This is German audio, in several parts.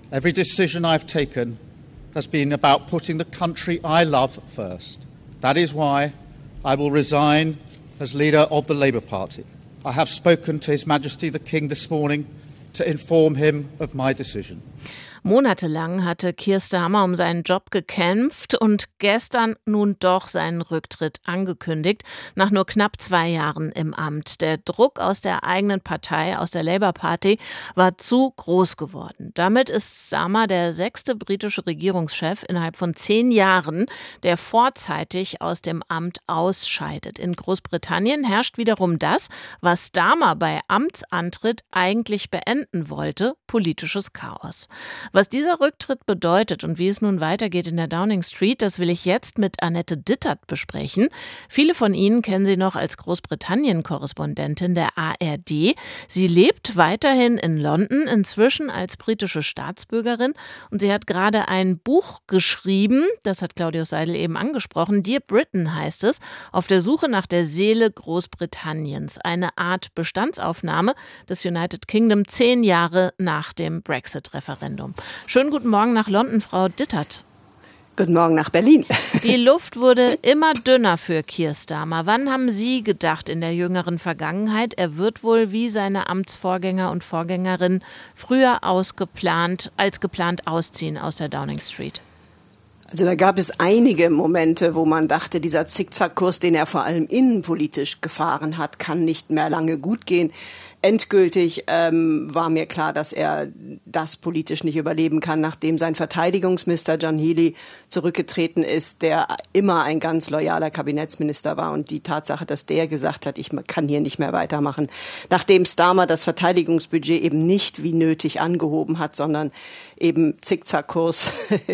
Every decision I've taken has been about putting the country I love first. That is why I will resign as leader of the Labour Party. I have spoken to His Majesty the King this morning to inform him of my decision. Monatelang hatte Keir Starmer um seinen Job gekämpft und gestern nun doch seinen Rücktritt angekündigt, nach nur knapp 2 Jahren im Amt. Der Druck aus der eigenen Partei, aus der Labour Party, war zu groß geworden. Damit ist Starmer der 6. britische Regierungschef innerhalb von 10 Jahren, der vorzeitig aus dem Amt ausscheidet. In Großbritannien herrscht wiederum das, was Starmer bei Amtsantritt eigentlich beenden wollte: politisches Chaos. Was dieser Rücktritt bedeutet und wie es nun weitergeht in der Downing Street, das will ich jetzt mit Annette Dittert besprechen. Viele von Ihnen kennen sie noch als Großbritannien-Korrespondentin der ARD. Sie lebt weiterhin in London, inzwischen als britische Staatsbürgerin, und sie hat gerade ein Buch geschrieben, das hat Claudius Seidel eben angesprochen. Dear Britain heißt es, auf der Suche nach der Seele Großbritanniens. Eine Art Bestandsaufnahme des United Kingdom 10 Jahre nach dem Brexit-Referendum. Schönen guten Morgen nach London, Frau Dittert. Guten Morgen nach Berlin. Die Luft wurde immer dünner für Keir Starmer. Wann haben Sie gedacht in der jüngeren Vergangenheit, er wird wohl wie seine Amtsvorgänger und Vorgängerin früher als geplant ausziehen aus der Downing Street? Also da gab es einige Momente, wo man dachte, dieser Zickzackkurs, den er vor allem innenpolitisch gefahren hat, kann nicht mehr lange gut gehen. Endgültig war mir klar, dass er das politisch nicht überleben kann, nachdem sein Verteidigungsminister John Healey zurückgetreten ist, der immer ein ganz loyaler Kabinettsminister war. Und die Tatsache, dass der gesagt hat, ich kann hier nicht mehr weitermachen, nachdem Starmer das Verteidigungsbudget eben nicht wie nötig angehoben hat, sondern eben Zickzackkurs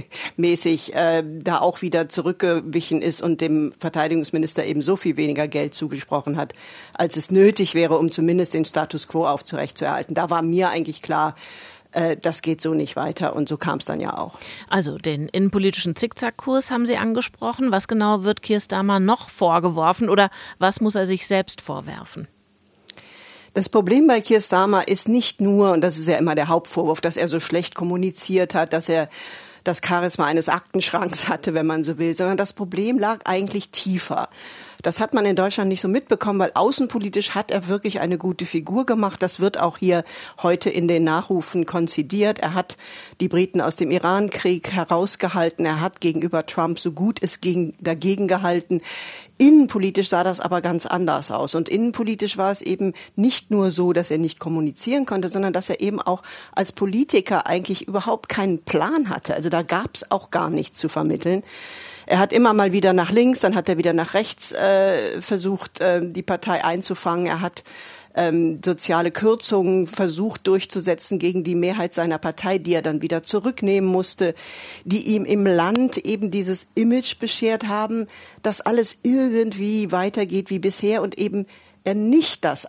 mäßig da auch wieder zurückgewichen ist und dem Verteidigungsminister eben so viel weniger Geld zugesprochen hat, als es nötig wäre, um zumindest den Status quo aufrechtzuerhalten. Da war mir eigentlich klar, das geht so nicht weiter, und so kam es dann ja auch. Also den innenpolitischen Zickzackkurs haben Sie angesprochen. Was genau wird Keir Starmer noch vorgeworfen oder was muss er sich selbst vorwerfen? Das Problem bei Keir Starmer ist nicht nur, und das ist ja immer der Hauptvorwurf, dass er so schlecht kommuniziert hat, dass er das Charisma eines Aktenschranks hatte, wenn man so will, sondern das Problem lag eigentlich tiefer. Das hat man in Deutschland nicht so mitbekommen, weil außenpolitisch hat er wirklich eine gute Figur gemacht. Das wird auch hier heute in den Nachrufen konzidiert. Er hat die Briten aus dem Iran-Krieg herausgehalten. Er hat gegenüber Trump so gut es ging dagegen gehalten. Innenpolitisch sah das aber ganz anders aus. Und innenpolitisch war es eben nicht nur so, dass er nicht kommunizieren konnte, sondern dass er eben auch als Politiker eigentlich überhaupt keinen Plan hatte. Also da gab es auch gar nichts zu vermitteln. Er hat immer mal wieder nach links, dann hat er wieder nach rechts versucht, die Partei einzufangen. Er hat soziale Kürzungen versucht durchzusetzen gegen die Mehrheit seiner Partei, die er dann wieder zurücknehmen musste, die ihm im Land eben dieses Image beschert haben, dass alles irgendwie weitergeht wie bisher und eben er nicht das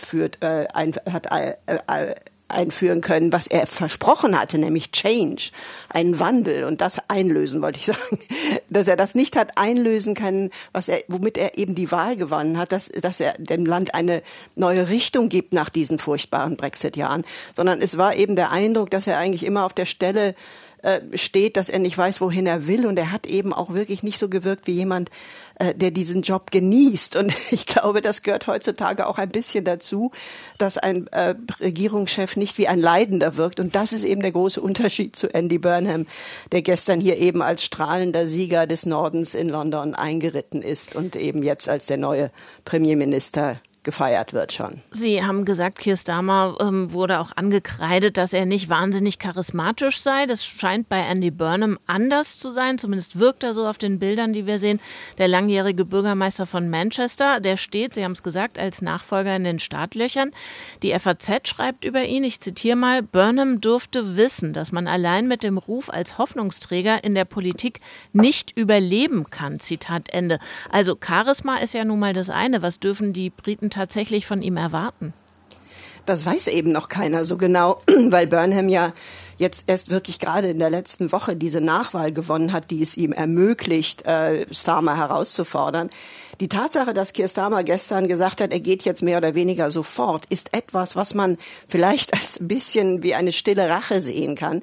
einführen können, was er versprochen hatte, nämlich Change, einen Wandel, und das einlösen, wollte ich sagen, dass er das nicht hat einlösen können, womit er eben die Wahl gewonnen hat, dass er dem Land eine neue Richtung gibt nach diesen furchtbaren Brexit-Jahren, sondern es war eben der Eindruck, dass er eigentlich immer auf der Stelle steht, dass er nicht weiß, wohin er will, und er hat eben auch wirklich nicht so gewirkt wie jemand, der diesen Job genießt, und ich glaube, das gehört heutzutage auch ein bisschen dazu, dass ein Regierungschef nicht wie ein Leidender wirkt, und das ist eben der große Unterschied zu Andy Burnham, der gestern hier eben als strahlender Sieger des Nordens in London eingeritten ist und eben jetzt als der neue Premierminister gefeiert wird schon. Sie haben gesagt, Keir Starmer wurde auch angekreidet, dass er nicht wahnsinnig charismatisch sei. Das scheint bei Andy Burnham anders zu sein. Zumindest wirkt er so auf den Bildern, die wir sehen. Der langjährige Bürgermeister von Manchester, der steht, Sie haben es gesagt, als Nachfolger in den Startlöchern. Die FAZ schreibt über ihn, ich zitiere mal, Burnham dürfte wissen, dass man allein mit dem Ruf als Hoffnungsträger in der Politik nicht überleben kann. Zitat Ende. Also Charisma ist ja nun mal das eine. Was dürfen die Briten tatsächlich von ihm erwarten? Das weiß eben noch keiner so genau, weil Burnham ja jetzt erst wirklich gerade in der letzten Woche diese Nachwahl gewonnen hat, die es ihm ermöglicht, Starmer herauszufordern. Die Tatsache, dass Keir Starmer gestern gesagt hat, er geht jetzt mehr oder weniger sofort, ist etwas, was man vielleicht als ein bisschen wie eine stille Rache sehen kann.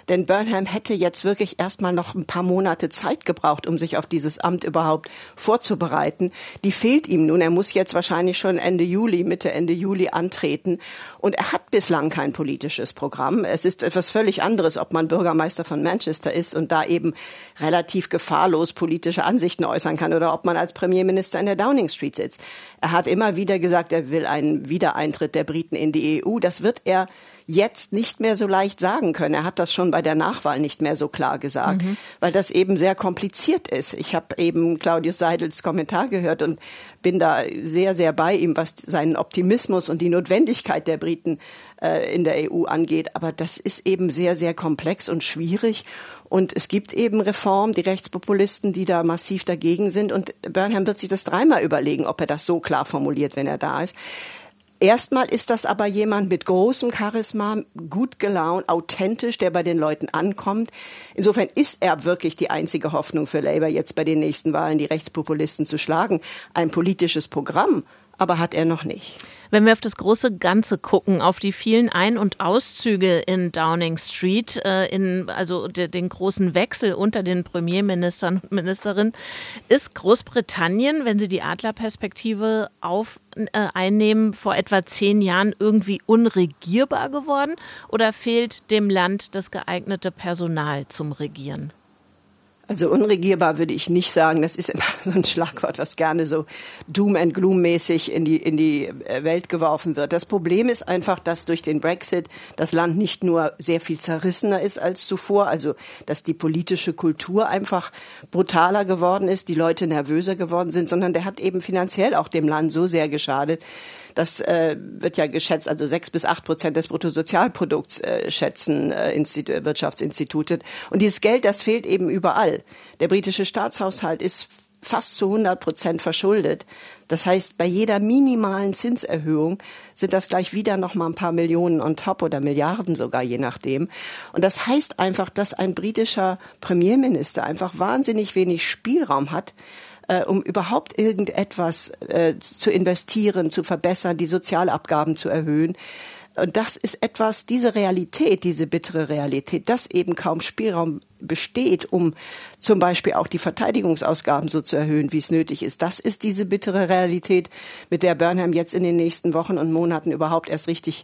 Denn Burnham hätte jetzt wirklich erstmal noch ein paar Monate Zeit gebraucht, um sich auf dieses Amt überhaupt vorzubereiten. Die fehlt ihm nun. Er muss jetzt wahrscheinlich schon Mitte Ende Juli antreten. Und er hat bislang kein politisches Programm. Es ist etwas völlig anderes, ob man Bürgermeister von Manchester ist und da eben relativ gefahrlos politische Ansichten äußern kann oder ob man als Premierminister in der Downing Street sitzt. Er hat immer wieder gesagt, er will einen Wiedereintritt der Briten in die EU. Das wird er jetzt nicht mehr so leicht sagen können. Er hat das schon bei der Nachwahl nicht mehr so klar gesagt, weil das eben sehr kompliziert ist. Ich habe eben Claudius Seidels Kommentar gehört und bin da sehr, sehr bei ihm, was seinen Optimismus und die Notwendigkeit der Briten in der EU angeht. Aber das ist eben sehr, sehr komplex und schwierig. Und es gibt eben Reformen, die Rechtspopulisten, die da massiv dagegen sind. Und Burnham wird sich das dreimal überlegen, ob er das so klar formuliert, wenn er da ist. Erstmal ist das aber jemand mit großem Charisma, gut gelaunt, authentisch, der bei den Leuten ankommt. Insofern ist er wirklich die einzige Hoffnung für Labour, jetzt bei den nächsten Wahlen die Rechtspopulisten zu schlagen. Ein politisches Programm aber hat er noch nicht. Wenn wir auf das große Ganze gucken, auf die vielen Ein- und Auszüge in Downing Street, den großen Wechsel unter den Premierministern und Ministerinnen, ist Großbritannien, wenn Sie die Adlerperspektive einnehmen, vor etwa 10 Jahren irgendwie unregierbar geworden oder fehlt dem Land das geeignete Personal zum Regieren? Also unregierbar würde ich nicht sagen. Das ist immer so ein Schlagwort, was gerne so Doom and Gloom mäßig in die Welt geworfen wird. Das Problem ist einfach, dass durch den Brexit das Land nicht nur sehr viel zerrissener ist als zuvor, also dass die politische Kultur einfach brutaler geworden ist, die Leute nervöser geworden sind, sondern der hat eben finanziell auch dem Land so sehr geschadet. Das wird ja geschätzt, also 6-8% des Bruttosozialprodukts schätzen Wirtschaftsinstitute. Und dieses Geld, das fehlt eben überall. Der britische Staatshaushalt ist fast zu 100% verschuldet. Das heißt, bei jeder minimalen Zinserhöhung sind das gleich wieder noch mal ein paar Millionen on top oder Milliarden sogar, je nachdem. Und das heißt einfach, dass ein britischer Premierminister einfach wahnsinnig wenig Spielraum hat, um überhaupt irgendetwas zu investieren, zu verbessern, die Sozialabgaben zu erhöhen. Und das ist etwas, diese Realität, diese bittere Realität, dass eben kaum Spielraum besteht, um zum Beispiel auch die Verteidigungsausgaben so zu erhöhen, wie es nötig ist. Das ist diese bittere Realität, mit der Burnham jetzt in den nächsten Wochen und Monaten überhaupt erst richtig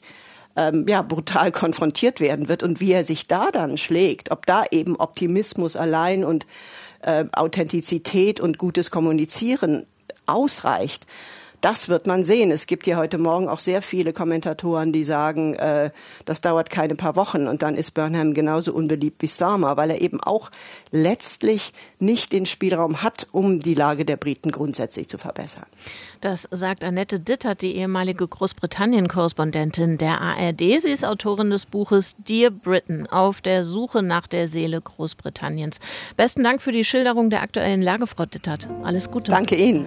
brutal konfrontiert werden wird. Und wie er sich da dann schlägt, ob da eben Optimismus allein und Authentizität und gutes Kommunizieren ausreicht, das wird man sehen. Es gibt ja heute Morgen auch sehr viele Kommentatoren, die sagen, das dauert keine paar Wochen und dann ist Burnham genauso unbeliebt wie Starmer, weil er eben auch letztlich nicht den Spielraum hat, um die Lage der Briten grundsätzlich zu verbessern. Das sagt Annette Dittert, die ehemalige Großbritannien-Korrespondentin der ARD. Sie ist Autorin des Buches Dear Britain, auf der Suche nach der Seele Großbritanniens. Besten Dank für die Schilderung der aktuellen Lage, Frau Dittert. Alles Gute. Danke Ihnen.